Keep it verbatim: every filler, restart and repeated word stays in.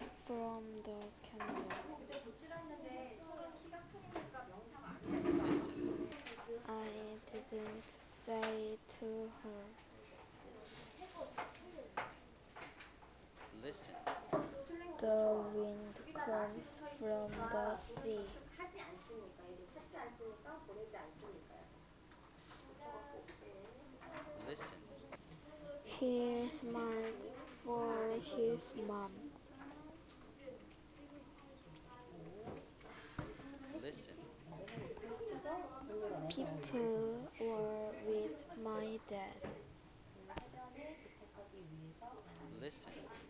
from the candle. Listen. I didn't say to her. Listen. The wind comes from the sea. Listen. He smiled for his mom. Listen. People were with my dad. Listen.